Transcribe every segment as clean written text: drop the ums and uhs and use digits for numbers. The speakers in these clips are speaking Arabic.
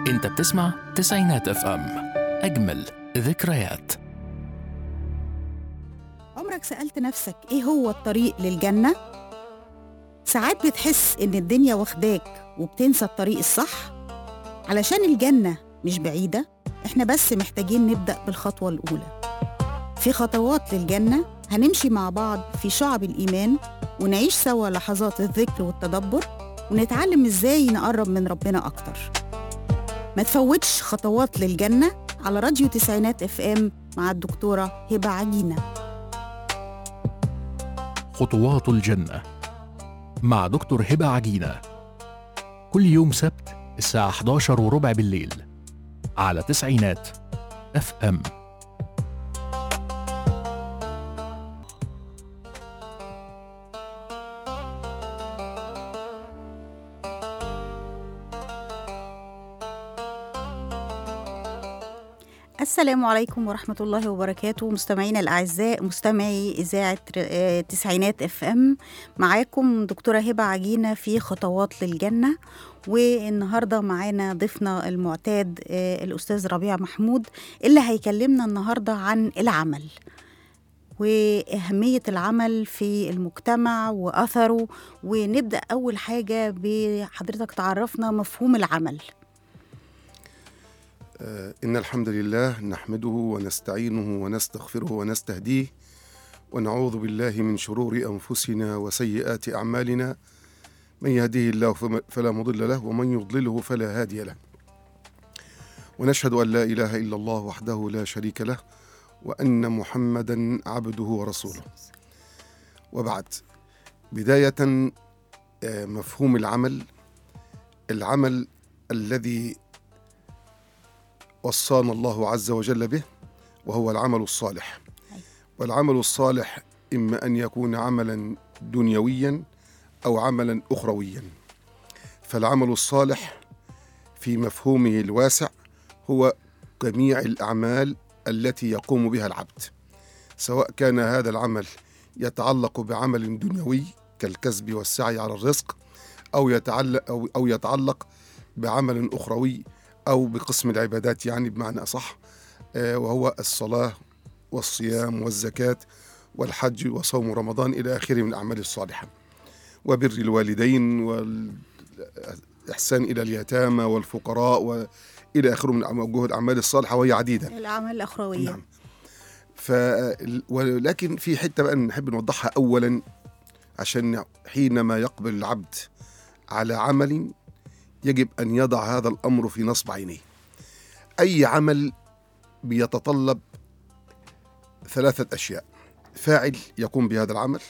انت بتسمع تسعينات اف ام، اجمل ذكريات. عمرك سألت نفسك ايه هو الطريق للجنة؟ ساعات بتحس ان الدنيا واخداك وبتنسى الطريق الصح. علشان الجنة مش بعيدة، احنا بس محتاجين نبدأ بالخطوة الأولى. في خطوات للجنة هنمشي مع بعض في شعب الإيمان، ونعيش سوا لحظات الذكر والتدبر، ونتعلم ازاي نقرب من ربنا أكتر. ما تفوتش خطوات للجنة على راديو تسعينات اف ام مع الدكتورة هبة عجينة. خطوات الجنة مع دكتور هبة عجينة، كل يوم سبت الساعة 11:15 بالليل على تسعينات اف ام. السلام عليكم ورحمة الله وبركاته، مستمعينا الأعزاء، مستمعي إذاعة تسعينات اف ام. معاكم دكتورة هبة عجينة في خطوات للجنة. والنهاردة معانا ضيفنا المعتاد الأستاذ ربيع محمود، اللي هيكلمنا النهاردة عن العمل وأهمية العمل في المجتمع وأثره. ونبدأ أول حاجة بحضرتك تعرفنا مفهوم العمل. إن الحمد لله نحمده ونستعينه ونستغفره ونستهديه، ونعوذ بالله من شرور أنفسنا وسيئات أعمالنا. من يهديه الله فلا مضل له، ومن يضلله فلا هادي له. ونشهد أن لا إله إلا الله وحده لا شريك له، وأن محمدا عبده ورسوله. وبعد، بداية مفهوم العمل الذي وصانا الله عز وجل به، وهو العمل الصالح. والعمل الصالح إما أن يكون عملا دنيويا أو عملا أخرويا. فالعمل الصالح في مفهومه الواسع هو جميع الأعمال التي يقوم بها العبد، سواء كان هذا العمل يتعلق بعمل دنيوي كالكسب والسعي على الرزق، أو يتعلق بعمل أخروي أو بقسم العبادات، يعني بمعنى أصح، وهو الصلاة والصيام والزكاة والحج وصوم رمضان إلى آخره من الأعمال الصالحة، وبر الوالدين والإحسان إلى اليتامى والفقراء وإلى آخره من وجوه الأعمال الصالحة، وهي عديدة الأعمال الأخروية. نعم. ولكن في حتة بقى نحب نوضحها أولا، عشان حينما يقبل العبد على عمل يجب أن يضع هذا الأمر في نصب عينيه. أي عمل بيتطلب 3 أشياء: فاعل يقوم بهذا العمل،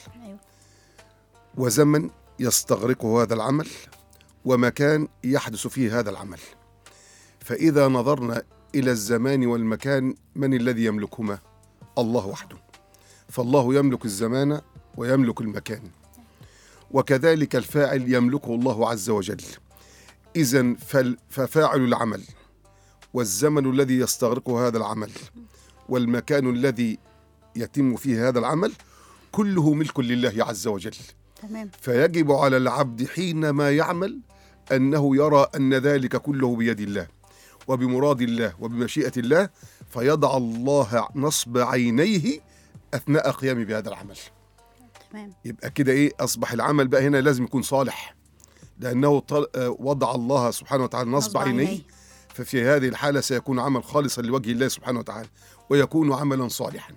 وزمن يستغرقه هذا العمل، ومكان يحدث فيه هذا العمل. فإذا نظرنا إلى الزمان والمكان، من الذي يملكهما؟ الله وحده. فالله يملك الزمان ويملك المكان، وكذلك الفاعل يملكه الله عز وجل. إذن ففاعل العمل والزمن الذي يستغرقه هذا العمل والمكان الذي يتم فيه هذا العمل كله ملك لله عز وجل. تمام. فيجب على العبد حينما يعمل أنه يرى أن ذلك كله بيد الله وبمراد الله وبمشيئة الله، فيضع الله نصب عينيه أثناء قيامه بهذا العمل. تمام. يبقى كده أصبح العمل بقى هنا لازم يكون صالح، لأنه وضع الله سبحانه وتعالى نصب عينيه. ففي هذه الحالة سيكون عمل خالصا لوجه الله سبحانه وتعالى، ويكون عملا صالحا.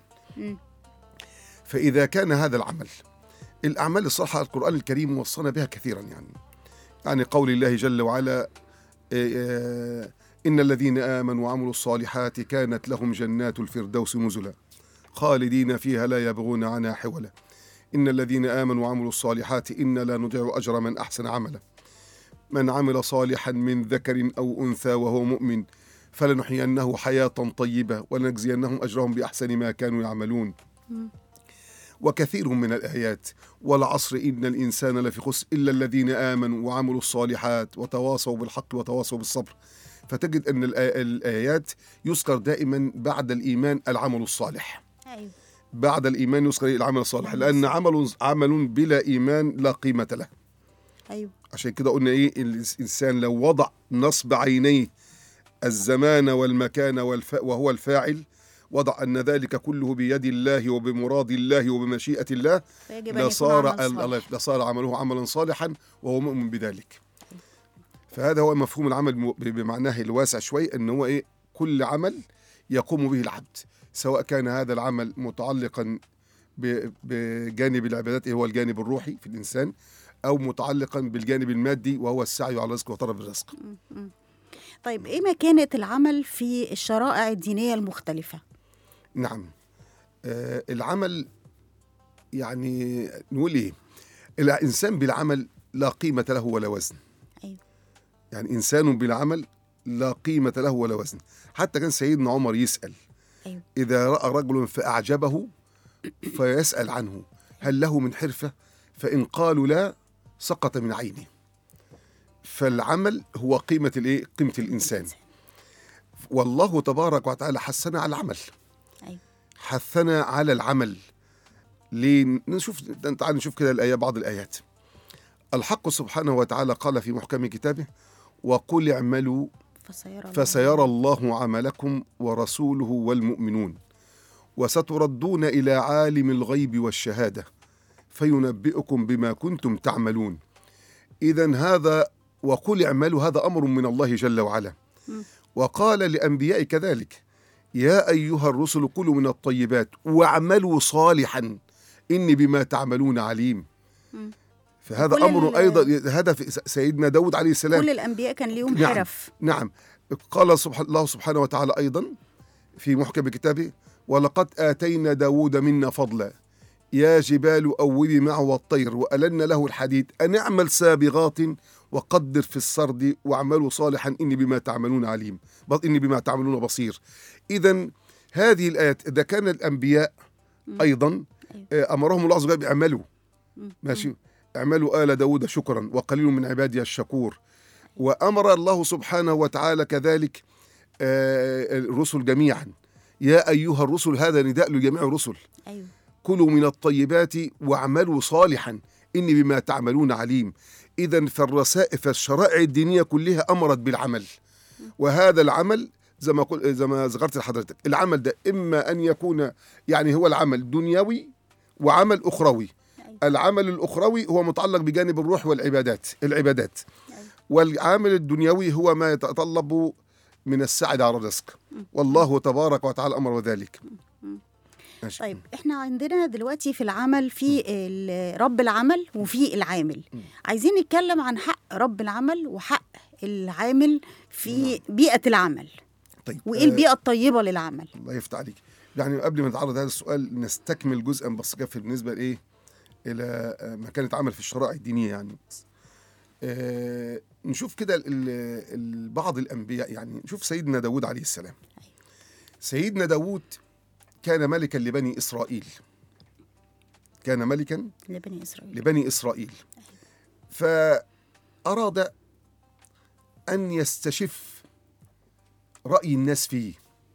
فإذا كان هذا الأعمال الصالحة، القرآن الكريم وصانا بها كثيرا، يعني قول الله جل وعلا: إن الذين آمنوا وعملوا الصالحات كانت لهم جنات الفردوس نزلا خالدين فيها لا يبغون عنها حولا. إن الذين آمنوا وعملوا الصالحات إنا لا نضيع أجر من أحسن عملا. من عمل صالحا من ذكر أو أنثى وهو مؤمن فلنحيينه حياة طيبة ولنجزينهم أجرهم بأحسن ما كانوا يعملون. وكثير من الآيات: والعصر إن الإنسان لفي خسر إلا الذين آمنوا وعملوا الصالحات وتواصوا بالحق وتواصوا بالصبر. فتجد أن الآيات يذكر دائما بعد الإيمان العمل الصالح. أيوه. بعد الإيمان يذكر العمل الصالح، لأن عمل بلا إيمان لا قيمة له. أيوه. عشان كده قلنا الإنسان لو وضع نصب عينيه الزمان والمكان وهو الفاعل، وضع أن ذلك كله بيد الله وبمراد الله وبمشيئة الله، فيجب أن يكون عمل صالح. لصار عمله عملا صالحا وهو مؤمن بذلك. فهذا هو مفهوم العمل بمعناه الواسع شوي، أنه هو إيه؟ كل عمل يقوم به العبد، سواء كان هذا العمل متعلقا بجانب العبادات هو الجانب الروحي في الإنسان، أو متعلقا بالجانب المادي وهو السعي على الرزق وطلب الرزق. طيب إيه مكانة العمل في الشرائع الدينية المختلفة؟ نعم، العمل يعني نقول إيه؟ الإنسان بالعمل لا قيمة له ولا وزن. أيوة. يعني إنسان بالعمل لا قيمة له ولا وزن. حتى كان سيدنا عمر يسأل أيوة. إذا رأى رجل فأعجبه فيسأل عنه هل له من حرفة، فإن قالوا لا سقط من عينه. فالعمل هو قيمة الإنسان. والله تبارك وتعالى حثنا على العمل. أيوة. حثنا على العمل. تعال نشوف كده بعض الآيات. الحق سبحانه وتعالى قال في محكم كتابه وقل اعملوا فسيرى الله عملكم ورسوله والمؤمنون وستردون إلى عالم الغيب والشهادة فينبئكم بما كنتم تعملون. إذن هذا وقل اعملوا هذا أمر من الله جل وعلا. وقال لأنبياء كذلك يا أيها الرسل كلوا من الطيبات واعملوا صالحا إني بما تعملون عليم. فهذا أمر أيضا هدف سيدنا داود عليه السلام. كل الأنبياء كان ليهم حرف. نعم. قال الله سبحانه وتعالى أيضا في محكم كتابه ولقد آتينا داود منا فضلا يا جبال أوبي معه والطير وألنا له الحديد أن اعمل سابغات وقدر في السرد واعملوا صالحا إني بما تعملون عليم إني بما تعملون بصير. إذن هذه الآيات إذا كان الأنبياء أيضا أمرهم الله عز وجل بيعملوا ماشي اعملوا آل داود شكرا وقليل من عبادي الشكور. وأمر الله سبحانه وتعالى كذلك الرسل جميعا يا أيها الرسل، هذا نداء لجميع الرسل. أيوة. كلوا من الطيبات واعملوا صالحا إني بما تعملون عليم. إذن فالشرائع الدينية كلها أمرت بالعمل، وهذا العمل زي ما ذكرت لحضرتك العمل ده إما أن يكون يعني هو العمل دنيوي وعمل أخروي. العمل الأخروي هو متعلق بجانب الروح والعبادات والعمل الدنيوي هو ما يتطلب من السعي على الرزق، والله تبارك وتعالى أمر ذلك. طيب احنا عندنا دلوقتي في العمل في رب العمل وفي العامل. عايزين نتكلم عن حق رب العمل وحق العامل في بيئة العمل. طيب وإيه البيئة الطيبة للعمل؟ الله يفتح عليك. يعني قبل ما نتعرض هذا السؤال نستكمل جزءا بس كده بالنسبة إلى مكانة عمل في الشرائع الدينية. يعني نشوف كده بعض الأنبياء. يعني نشوف سيدنا داود عليه السلام. سيدنا داود كان ملكا لبني إسرائيل. كان ملكا لبني إسرائيل. فأراد أن يستشف رأي الناس فيه،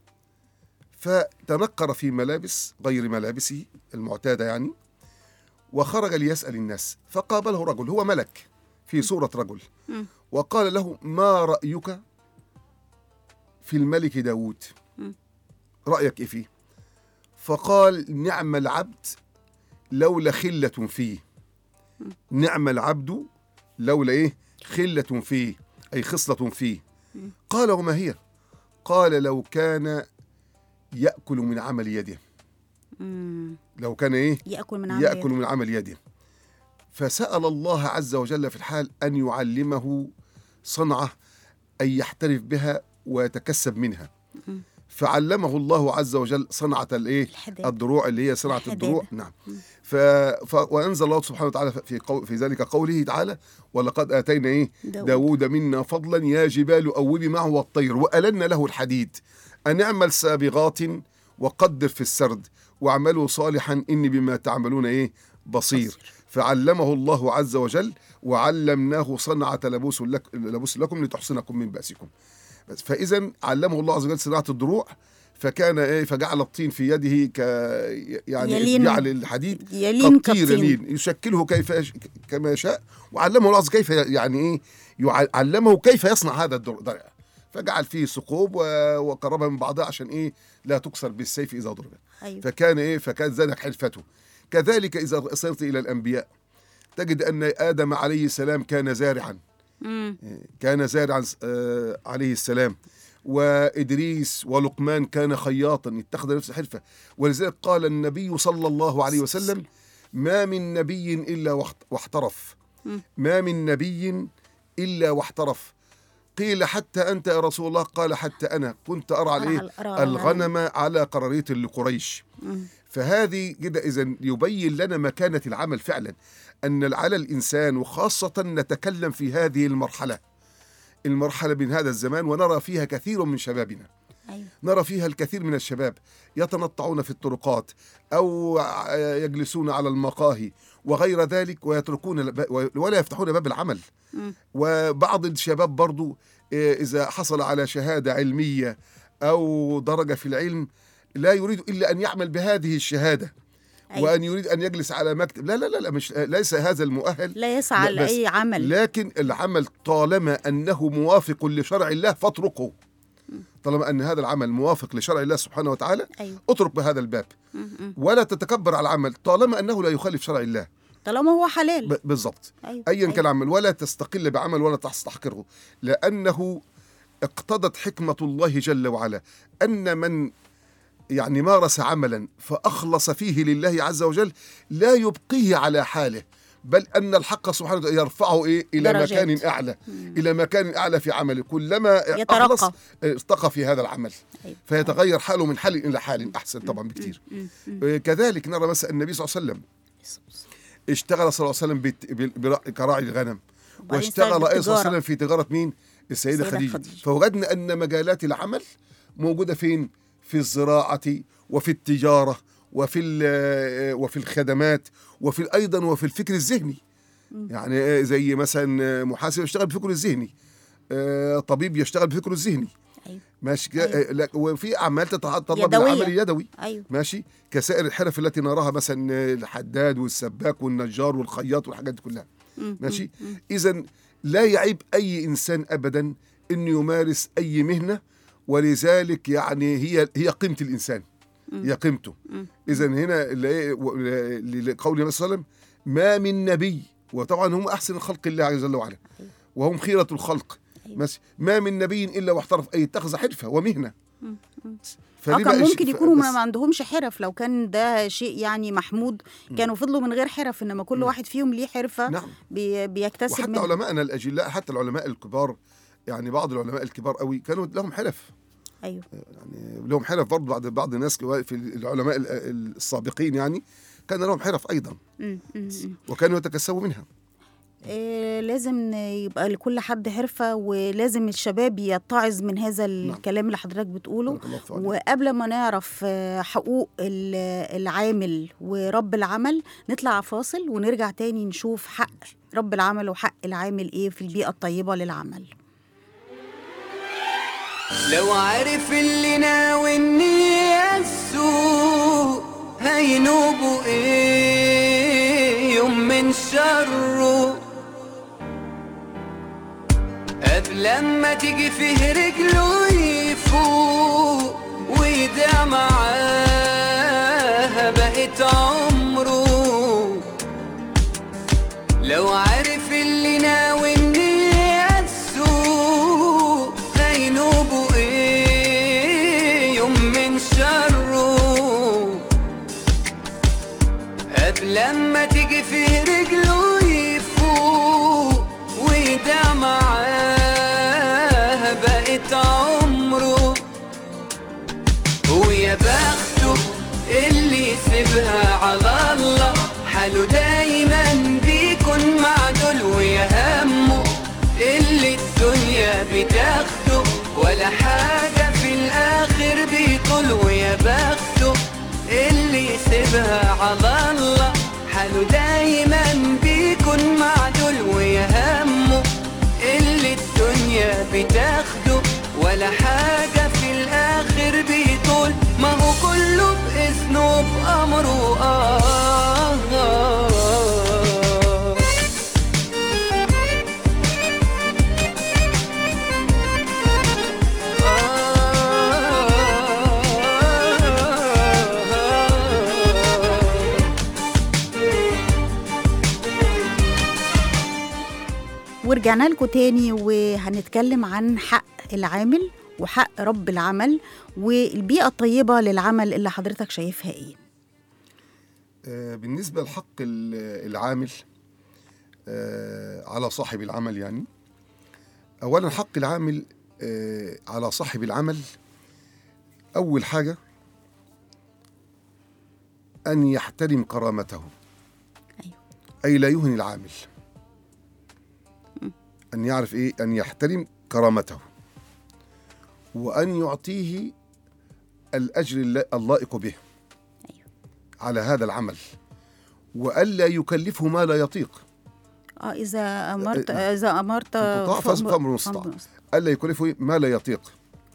فتنكر في ملابس غير ملابسه المعتادة يعني، وخرج ليسأل الناس. فقابله رجل هو ملك في صورة رجل وقال له ما رأيك في الملك داود؟ رأيك إيه فيه؟ فقال نعم العبد لولا خلة فيه. نعم العبد لولا خلة فيه أي خصلة فيه. قال وما هي؟ قال لو كان يأكل من عمل يده. لو كان يأكل من عمل يده. فسأل الله عز وجل في الحال أن يعلمه صنعة أن يحترف بها ويتكسب منها. فعلمه الله عز وجل صنعة الدروع اللي هي صنعة الدروع. نعم. وأنزل الله سبحانه وتعالى في ذلك قوله تعالى ولقد آتينا داود منا فضلا يا جبال أوبي معه والطير وألنا له الحديد أن اعمل سابغات وقدر في السرد واعملوا صالحا إني بما تعملون بصير. فعلمه الله عز وجل وعلمناه صنعة لبوس لكم لتحصنكم من بأسكم. فإذا علمه الله عز وجل صناعة الدروع. فكان فجعل الطين في يده يعني جعل الحديد كالطين يشكله كما يشاء. وعلمه الله عز وجل كيف علمه كيف يصنع هذا الدرع. فجعل فيه ثقوب وقربها من بعضها عشان إيه؟ لا تكسر بالسيف إذا ضرب. أيوة. فكان ذلك حلفته. كذلك إذا صرت إلى الأنبياء تجد أن آدم عليه السلام كان زارعا. كان زارعا عليه السلام، وإدريس ولقمان كان خياطا، اتخذ نفس حرفة. ولذلك قال النبي صلى الله عليه وسلم: ما من نبي إلا واحترف. ما من نبي إلا واحترف. قيل حتى أنت يا رسول الله؟ قال حتى أنا كنت أرعى الغنم على قراريط لقريش. فهذه كده إذن يبين لنا مكانة العمل فعلا، أن على الإنسان، وخاصة نتكلم في هذه المرحلة من هذا الزمان، ونرى فيها كثير من شبابنا. أيوة. نرى فيها الكثير من الشباب يتنطعون في الطرقات أو يجلسون على المقاهي وغير ذلك، ويتركون ولا يفتحون باب العمل. وبعض الشباب برضو إذا حصل على شهادة علمية أو درجة في العلم لا يريد إلا أن يعمل بهذه الشهادة. أيوة. وأن يريد أن يجلس على مكتب. لا مش ليس هذا المؤهل، لا يسعى لأي عمل. لكن العمل طالما أنه موافق لشرع الله فاتركه. طالما أن هذا العمل موافق لشرع الله سبحانه وتعالى. أيوة. اترك بهذا الباب. ولا تتكبر على العمل طالما أنه لا يخالف شرع الله، طالما هو حلال. بالضبط. أيوة. أيا كان العمل، ولا تستقل بعمل ولا تستحقره، لأنه اقتضت حكمة الله جل وعلا أن من يعني مارس عملا فأخلص فيه لله عز وجل لا يبقيه على حاله، بل أن الحق سبحانه وتعالى يرفعه إلى درجات. مكان أعلى. إلى مكان أعلى في عمله، كلما أخلص ارتقى في هذا العمل. أيوة. فيتغير حاله من حال إلى حال أحسن طبعا بكثير. كذلك نرى مثلا النبي صلى الله عليه وسلم اشتغل صلى الله عليه وسلم كراعي الغنم، واشتغل أيضا صلى الله عليه وسلم في تجارة مين؟ السيدة خديجة. فوجدنا أن مجالات العمل موجودة فين؟ في الزراعة وفي التجارة وفي الخدمات وفي أيضا وفي الفكر الذهني. يعني زي مثلا محاسب يشتغل بفكره الذهني، طبيب يشتغل بفكره الذهني. أيوة. ماشي. أيوة. وفي أعمال تتطلب العمل اليدوي. أيوة. ماشي، كسائر الحرف التي نراها مثلا الحداد والسباك والنجار والخياط والحاجات دي كلها. ماشي. إذن لا يعيب أي إنسان أبدا إنه يمارس أي مهنة، ولذلك يعني هي قيمة الإنسان، هي قيمته. إذن هنا لقول النبي صلى الله عليه وسلم: ما من نبي، وطبعا هم أحسن الخلق الله جل وعلا، وهم خيرة الخلق. ما من نبي إلا واحترف، أي اتخذ حرفة ومهنة. كان ممكن يكونوا ما عندهمش حرف، لو كان ده شيء يعني محمود كانوا فضلوا من غير حرف، إنما كل واحد فيهم ليه حرفة. نعم. بيكتسب وحتى منها. علماءنا الأجلاء، حتى العلماء الكبار، يعني بعض العلماء الكبار قوي كانوا لهم حرف. أيوة. يعني لهم حرف برضه، بعض الناس في العلماء السابقين يعني كان لهم حرف أيضا. وكانوا يتكسبوا منها. لازم يبقى لكل حد حرفة، ولازم الشباب يتعظ من هذا الكلام اللي حضرتك بتقوله. وقبل ما نعرف حقوق العامل ورب العمل نطلع فاصل ونرجع تاني نشوف حق رب العمل وحق العامل ايه في البيئة الطيبة للعمل. لو عارف اللي ناوي النية السوء هينوبوا ايه يوم من شره، قبل ما تيجي فيه رجله يفوق ويدع معاها بقت عمره. لو عارف اللي ناوي النية السوء هينوبوا ايه يوم من شره، قبل ما تيجي فيه رجله يفوق ويدع معاها بقت عمره. ويا بخته اللي يسيبها على الله، حاله دايما بيكون معدول. ويا همه اللي الدنيا بتاخده ولا حاجة في الآخر بيطول. ويا بخته اللي يسيبها على الله، حاله دايما بيكون معدول. ويا همه اللي الدنيا بتاخده ولا حاجة في الآخر بيطول. ما هو كله بإذنه بأمره. ورجعنا لكم تاني وهنتكلم عن حق العامل وحق رب العمل والبيئة الطيبة للعمل اللي حضرتك شايفها ايه؟ بالنسبة لحق العامل على صاحب العمل، يعني أولا حق العامل على صاحب العمل، أول حاجة أن يحترم كرامته. أيوة. أي لا يهن العامل، أن يعرف إيه؟ أن يحترم كرامته، وأن يعطيه الأجر اللائق به على هذا العمل، وألا يكلفه ما لا يطيق. إذا أمرت فأمر مستطاع، ألا يكلفه ما لا يطيق.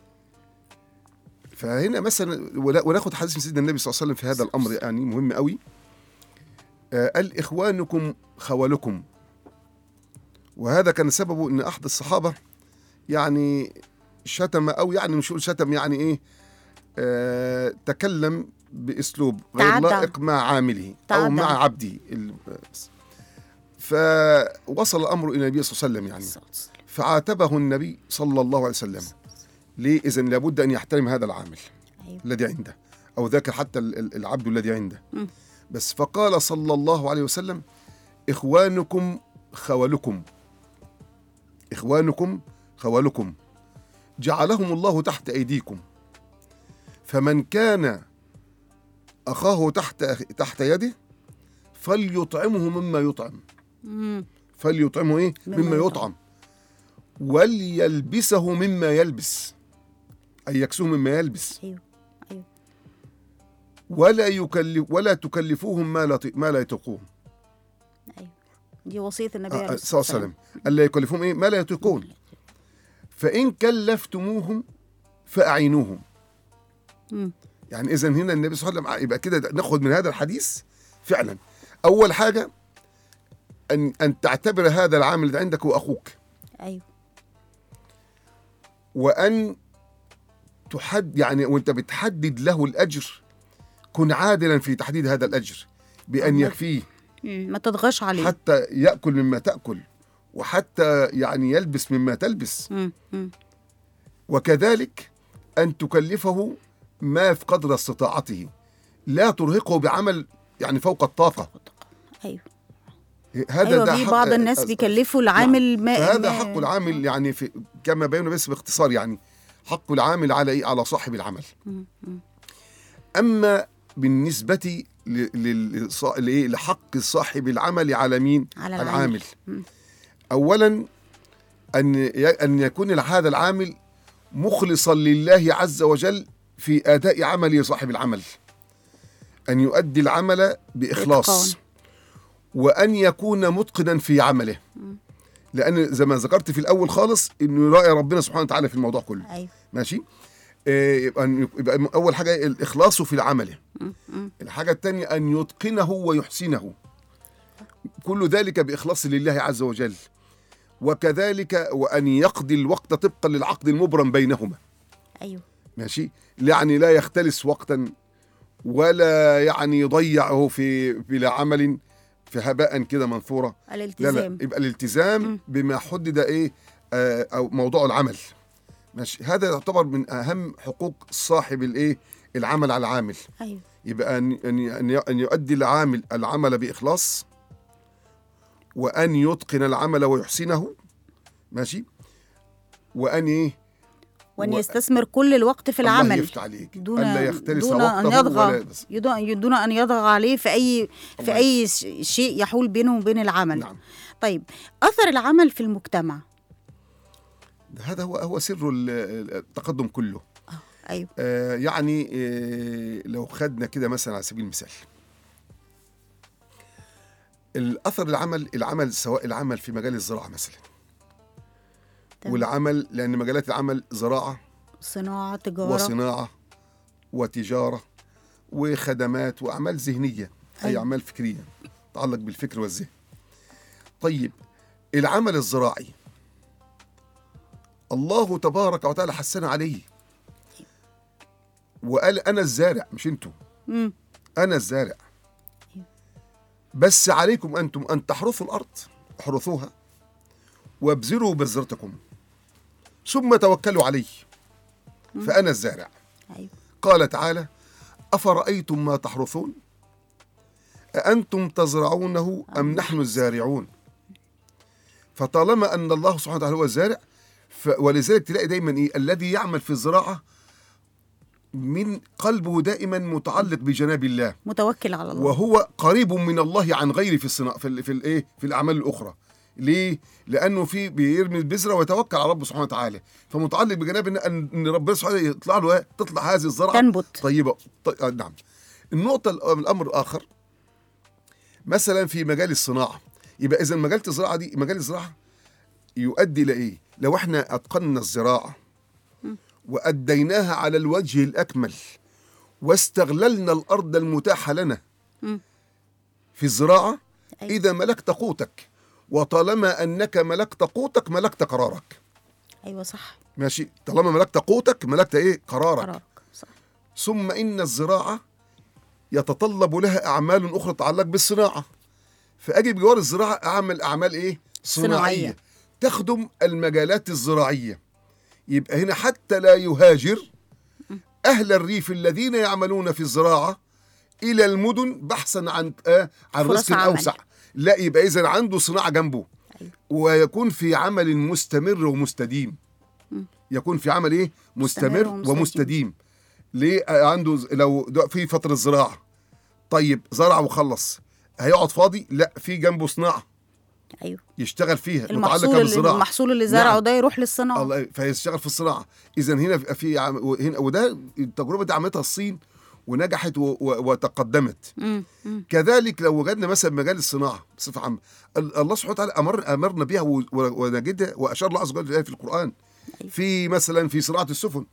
فهنا مثلا وناخد حديث من سيدنا النبي صلى الله عليه وسلم في هذا الأمر، يعني مهم قوي. قال إخوانكم خولكم، وهذا كان سببه أن أحد الصحابة يعني شتم، أو يعني مش شتم، يعني إيه، تكلم بأسلوب غير لائق مع عامله أو مع عبده. فوصل الأمر إلى النبي صلى الله عليه وسلم، يعني فعاتبه النبي صلى الله عليه وسلم. ليه؟ إذن لابد أن يحترم هذا العامل الذي عنده، أو ذاك حتى العبد الذي عنده. بس فقال صلى الله عليه وسلم إخوانكم خولكم، إخوانكم خولكم جعلهم الله تحت أيديكم، فمن كان أخاه تحت يده فليطعمه مما يطعم. فليطعمه إيه؟ مما يطعم، وليلبسه مما يلبس، أي يكسوه مما يلبس. أيوه. ولا تكلفوهم ما لا يطيقون. أيوه، دي وصية النبي صلى الله عليه وسلم، ألا يكلفوهم إيه؟ ما لا يطيقون. فإن كلفتموهم فأعينوهم. يعني إذن هنا النبي صلى الله عليه وسلم يبقى كده ناخد من هذا الحديث فعلا أول حاجة أن تعتبر هذا العامل اللي عندك هو أخوك. أيوه. وأن يعني وأنت بتحدد له الأجر كن عادلا في تحديد هذا الأجر، بأن يكفيه، ما تضغش عليه، حتى يأكل مما تأكل، وحتى يعني يلبس مما تلبس. وكذلك أن تكلفه ما في قدر استطاعته، لا ترهقه بعمل يعني فوق الطاقة. أيوه. هذا في بعض الناس بيكلفوا العامل هذا حق العامل، يعني كما بينه بس باختصار، يعني حق العامل على إيه؟ على صاحب العمل. أما بالنسبة لحق صاحب العمل على مين؟ على العامل. أولا أن يكون هذا العامل مخلصا لله عز وجل في أداء عمله صاحب العمل، أن يؤدي العمل بإخلاص، وأن يكون متقنا في عمله، لأن زي ما ذكرت في الأول خالص إنه يراعي ربنا سبحانه وتعالى في الموضوع كله. أيوة. ماشي. يبقى أول حاجة الإخلاص في العمل. الحاجة الثانية أن يتقنه ويحسنه، كل ذلك بإخلاص لله عز وجل. وكذلك وأن يقضي الوقت طبقا للعقد المبرم بينهما. أيوه. ماشي. يعني لا يختلس وقتا، ولا يعني يضيعه بلا عمل في هباء كده منثورة. الالتزام. لا، يبقى الالتزام بما حدد إيه أو موضوع العمل. ماشي. هذا يعتبر من أهم حقوق صاحب الإيه العمل على العامل. أيوه. يبقى أن يؤدي العمل بإخلاص، وأن يتقن العمل ويحسنه. ماشي. وأن إيه؟ وأن يستثمر كل الوقت في العمل. الله يفتح عليك. ألا يختلس وقته دون أن يضغى عليه في أي شيء يحول بينه وبين العمل. نعم. طيب، أثر العمل في المجتمع، هذا هو سر التقدم كله. أيوه. يعني لو خدنا كده مثلا على سبيل المثال الأثر العمل سواء العمل في مجال الزراعة مثلا، والعمل لأن مجالات العمل زراعة، صناعة، تجارة، وصناعة وتجارة وخدمات وأعمال ذهنية. أي أيوة. أعمال فكرية تتعلق بالفكر والذهن. طيب، العمل الزراعي الله تبارك وتعالى حسن عليه وقال أنا الزارع مش أنتم. أنا الزارع، بس عليكم أنتم أن تحرثوا الأرض، احرثوها وابذروا بذرتكم ثم توكلوا علي فأنا الزارع. أيوة. قال تعالى: أفرأيتم ما تحرثون أأنتم تزرعونه أم نحن الزارعون. فطالما أن الله سبحانه وتعالى هو الزارع، ولذلك تلاقي دايما إيه؟ الذي يعمل في الزراعة من قلبه دائما متعلق بجناب الله، متوكل على الله، وهو قريب من الله عن غيره في الصناعة في الأعمال الأخرى. ليه؟ لأنه في بيرمي البذرة ويتوكل على ربه سبحانه وتعالى، فمتعلق بجناب أن ربنا سبحانه وتعالى يطلع له تطلع هذه الزرعة تنبت طيبة. نعم. النقطة الأمر الآخر مثلا في مجال الصناعة، يبقى إذا مجال الزراعة يؤدي إلى إيه؟ لو إحنا أتقنا الزراعة وأديناها على الوجه الأكمل واستغللنا الأرض المتاحة لنا في الزراعة، إذا ملكت قوتك، وطالما أنك ملكت قوتك ملكت قرارك. أيوة صح، ماشي. طالما ملكت قوتك ملكت إيه؟ قرارك. صح. ثم إن الزراعة يتطلب لها أعمال أخرى تتعلق بالصناعة، فأجي بجوار الزراعة أعمل أعمال إيه؟ صناعية تخدم المجالات الزراعية. يبقى هنا حتى لا يهاجر أهل الريف الذين يعملون في الزراعة إلى المدن بحثا عن رزق أوسع، لا، يبقى إذن عنده صناعة جنبه. أيوة. ويكون في عمل مستمر ومستديم. يكون في عمل إيه؟ مستمر ومستديم. ليه؟ عنده لو في فترة زراعة، طيب زرع وخلص، هيقعد فاضي؟ لا، في جنبه صناعة. أيوة. يشتغل فيها متعلقة بالزراعة. المحصول اللي زرعه نعم. ده يروح للصناعة. الله، فيشتغل في الصناعة. إذا هنا هنا وده التجربة دي عملتها الصين ونجحت وتقدمت. كذلك لو وجدنا مثلا مجال الصناعة بصفة عامة، الله سبحانه وتعالى أمرنا بها ونجدها، وأشار الله عز وجل في القرآن. أيوة. في مثلا في صناعة السفن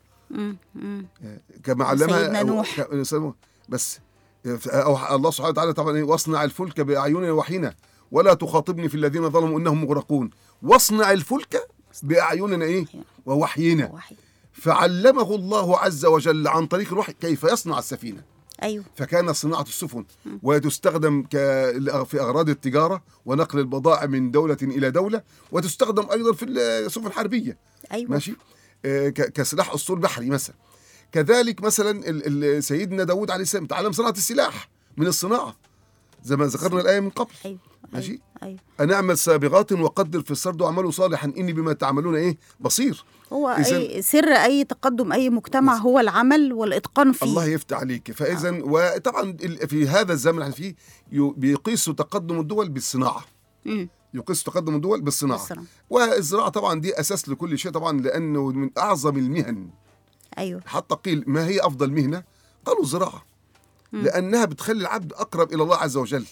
كما علمها سيدنا نوح. بس الله سبحانه وتعالى طبعا: واصنع الفلك بأعيننا وحينا ولا تخاطبني في الذين ظلموا إنهم مغرقون. واصنع الفلك بأعيننا إيه؟ ووحينا. فعلمه الله عز وجل عن طريق الوحي كيف يصنع السفينة. أيوه. فكان صناعة السفن وتستخدم في أغراض التجارة ونقل البضائع من دولة إلى دولة، وتستخدم أيضا في السفن الحربية. أيوه. ماشي. كسلاح أسطول بحري مثلا. كذلك مثلا سيدنا داود عليه السلام تعلم صناعة السلاح من الصناعة زي ما ذكرنا الآية من قبل. أيوه. ماشي. أيوه. أنا أعمل سابغات وقدر في السرد وأعملوا صالحا إني بما تعملون إيه بصير. هو سر أي تقدم أي مجتمع هو العمل والإتقان فيه. الله يفتح عليك. فإذا وطبعا في هذا الزمن اللي فيه بيقيسوا تقدم الدول بالصناعة. يقيسوا تقدم الدول بالصناعة. والزراعة طبعا دي أساس لكل شيء طبعا، لأنه من أعظم المهن. أيوه. حتى قيل ما هي أفضل مهنة؟ قالوا الزراعة. لأنها بتخلي العبد أقرب إلى الله عز وجل،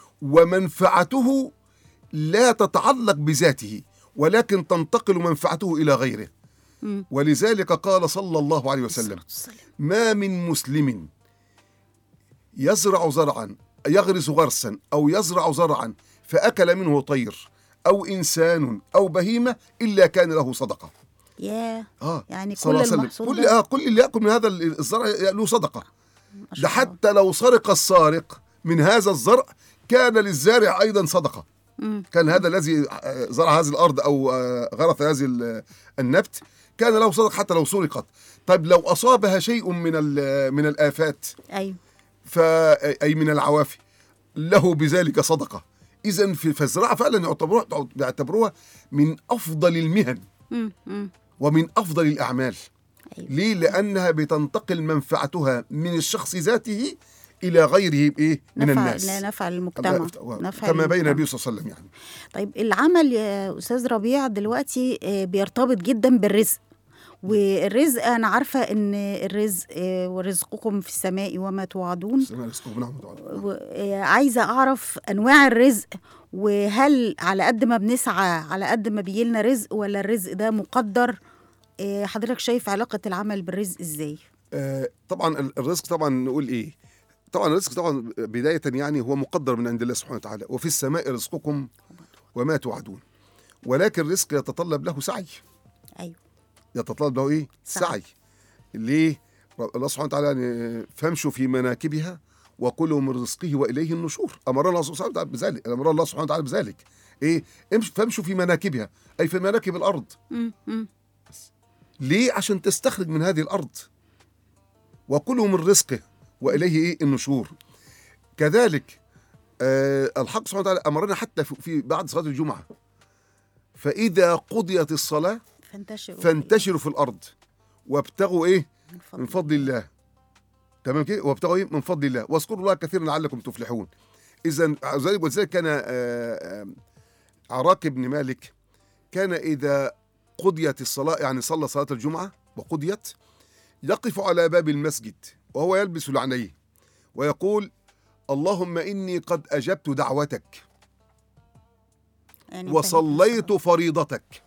ومنفعته لا تتعلق بذاته ولكن تنتقل منفعته إلى غيره. ولذلك قال صلى الله عليه وسلم: ما من مسلم يزرع زرعا يغرس غرسا أو يزرع زرعا فأكل منه طير أو إنسان أو بهيمة إلا كان له صدقة. يعني كل المحصول كل اللي يأكل من هذا الزرع له صدقة. ده حتى لو سرق السارق من هذا الزرع كان للزارع أيضا صدقة. كان هذا الذي زرع هذه الأرض أو غرس هذه النبت كان له صدقة حتى لو سرقت. طيب لو أصابها شيء من الآفات، أيوه، أي من العوافي، له بذلك صدقة. إذن في الزراعة فعلا يعتبروها من أفضل المهن ومن أفضل الأعمال. أيوه. ليه؟ لأنها بتنتقل منفعتها من الشخص ذاته إلى غيره بإيه؟ من الناس. نفع المجتمع. كما بين النبي صلى الله عليه وسلم يعني. طيب العمل يا أستاذ ربيع دلوقتي بيرتبط جدا بالرزق، والرزق أنا عارفة إن الرزق ورزقكم في السماء وما توعدون. عايزة أعرف أنواع الرزق، وهل على قد ما بنسعى على قد ما بيجيلنا رزق، ولا الرزق ده مقدر؟ حضرتك شايف علاقة العمل بالرزق إزاي؟ طبعا الرزق طبعا نقول إيه؟ طبعا الرزق طبعا بداية يعني هو مقدر من عند الله سبحانه وتعالى، وفي السماء رزقكم وما توعدون. ولكن الرزق يتطلب له سعي. أيوه. يتطلب له إيه؟ سعي. ليه؟ الله سبحانه وتعالى يعني فامشوا في مناكبها وكلوا من رزقه وإليه النشور. أمر الله سبحانه وتعالى بذلك. إيه؟ فامشوا في مناكبها، أي في مناكب الأرض. ليه؟ عشان تستخرج من هذه الأرض، وكلوا من رزقه وإليه إيه؟ النشور. كذلك الحق سبحانه وتعالى أمرنا حتى في بعد صلاة الجمعة، فإذا قضيت الصلاة فانتشروا في الأرض وابتغوا إيه؟ من فضل الله. تمام كده؟ وابتغوا إيه؟ من فضل الله واذكروا الله كثيرا لعلكم تفلحون. إذا ولذلك كان عراك بن مالك كان إذا قضيت الصلاة، يعني صلى صلاة الجمعة وقضيت، يقف على باب المسجد وهو يلبس العنيه ويقول: اللهم إني قد أجبت دعوتك يعني وصليت فريضتك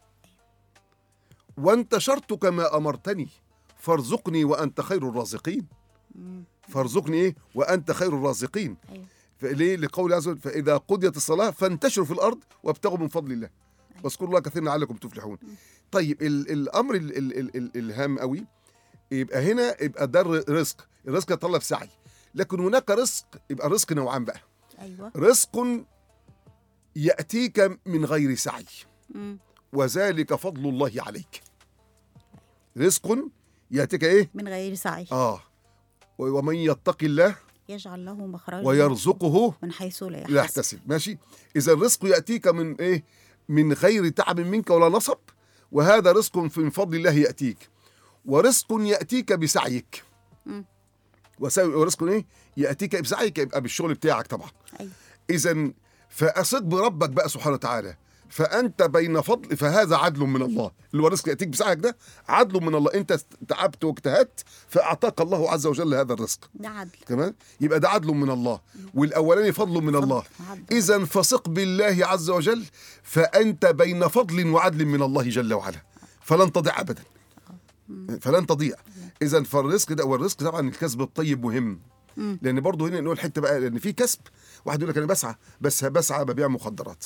وانتشرت كما أمرتني فارزقني وأنت خير الرازقين. فارزقني إيه؟ وأنت خير الرازقين. ليه؟ لقول عز وجل: فإذا قضيت الصلاة فانتشروا في الأرض وابتغوا من فضل الله واذكروا الله كثيرا لعلكم تفلحون. طيب الأمر الهام قوي يبقى هنا، يبقى ده الرزق يتطلب سعي، لكن هناك رزق يبقى الرزق نوعان بقى. رزق يأتيك من غير سعي وذلك فضل الله عليك. رزق يأتيك إيه؟ من غير سعي. ومن يتق الله يجعل له مخرجا ويرزقه من حيث لا يحتسب. ماشي. إذا الرزق يأتيك من إيه؟ من غير تعب منك ولا نصب، وهذا رزق من فضل الله يأتيك. ورزق يأتيك بسعيك. ورزق إيه؟ يأتيك بسعيك، يبقى بالشغل بتاعك طبعا. إذا فأثق بربك بقى سبحانه وتعالى، فأنت بين فضل، فهذا عدل من الله. اللي هو رزق يأتيك بسعيك ده عدل من الله، أنت تعبت واجتهدت فأعطاك الله عز وجل هذا الرزق. ده عدل. تمام؟ يبقى ده عدل من الله، والأولاني فضل من الله. إذا فثق بالله عز وجل، فأنت بين فضل وعدل من الله جل وعلا، فلن تضيع أبدا. فلن تضيع. إذا فالرزق ده، والرزق طبعا الكسب الطيب مهم، لأن برضه هنا نقول حتة بقى، لأن في كسب واحد يقول لك أنا بسعى ببيع مخدرات،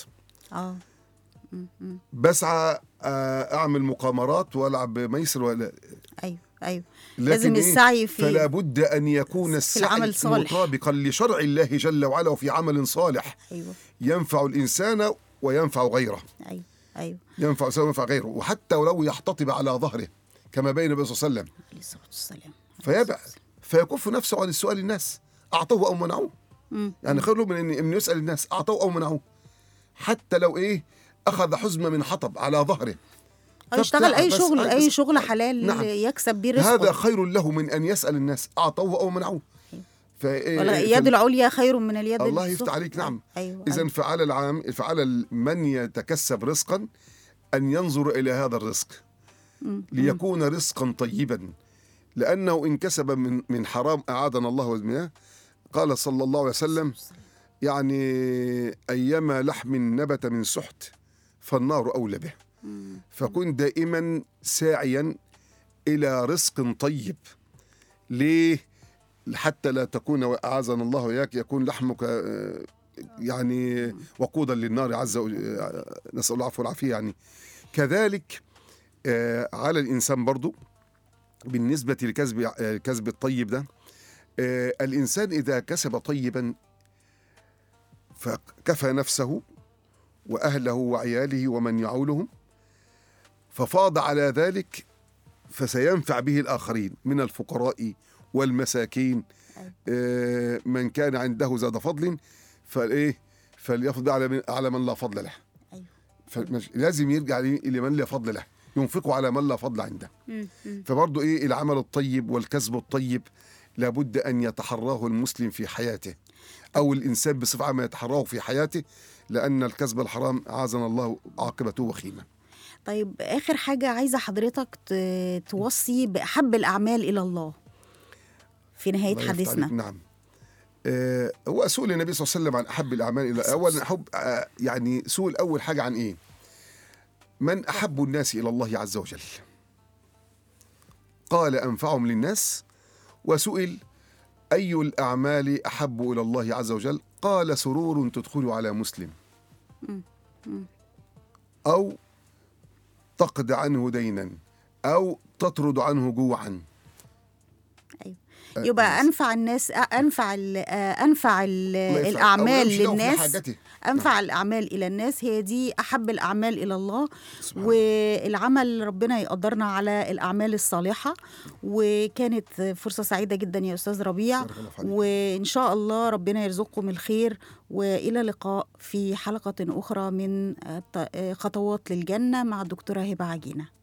بسعى أعمل مقامرات وألعب ميسر ولا. أيوه لازم السعي فلا بد أن يكون السعي مطابقا لشرع الله جل وعلا وفي عمل صالح ينفع الإنسان وينفع غيره. ينفع الإنسان وينفع غيره، وحتى ولو يحتطب على ظهره كما بين النبي صلى الله عليه وسلم فيبع فيكف نفسه عن السؤال الناس أعطوه أو منعوه. يعني خير له من أن يسأل الناس أعطوه أو منعوه، حتى لو إيه أخذ حزمة من حطب على ظهره يشتغل أي شغل حلال. نعم. يكسب بيه رزقه، هذا خير له من أن يسأل الناس أعطوه أو منعوه. اليد العليا خير من اليد السفلى. الله يفتح عليك. نعم. إذن فعلى من يتكسب رزقا أن ينظر إلى هذا الرزق ليكون رزقا طيبا، لأنه إن كسب من حرام أعاذنا الله وإياه. قال صلى الله عليه وسلم: يعني أيما لحم نبت من سحت فالنار أولى به. فكن دائما ساعيا إلى رزق طيب. ليه؟ حتى لا تكون أعاذنا الله وإياك يكون لحمك يعني وقودا للنار عز وجل، نسأل الله العفو والعافية. يعني كذلك على الإنسان برضو بالنسبة لكسب الطيب ده، الإنسان إذا كسب طيبا فكفى نفسه وأهله وعياله ومن يعولهم، ففاض على ذلك فسينفع به الآخرين من الفقراء والمساكين. من كان عنده زاد فضل فليفضل على من لا فضل له. لازم يرجع لمن لا فضل له، ينفقوا على من لا فضل عنده. فبرضو العمل الطيب والكسب الطيب لابد أن يتحراه المسلم في حياته، أو الإنسان بصفة عامة يتحراه في حياته، لأن الكسب الحرام أعاذنا الله عاقبته وخيمة. طيب آخر حاجة عايزة حضرتك توصي بأحب الأعمال إلى الله في نهاية حديثنا. نعم. هو سؤال النبي صلى الله عليه وسلم عن أحب الأعمال إلى أولا أحب يعني سؤال أول حاجة عن إيه؟ من أحب الناس إلى الله عز وجل؟ قال أنفعهم للناس. وسئل أي الأعمال أحب إلى الله عز وجل؟ قال سرور تدخل على مسلم، أو تقضي عنه دينا، أو تطرد عنه جوعا. يبقى أنفع الناس، أنفع الأعمال للناس، أنفع الأعمال إلى الناس، هي دي أحب الأعمال إلى الله. والعمل ربنا يقدرنا على الأعمال الصالحة. وكانت فرصة سعيدة جدا يا أستاذ ربيع، وإن شاء الله ربنا يرزقكم الخير. وإلى اللقاء في حلقة أخرى من خطوات للجنة مع الدكتورة هبة عجينة.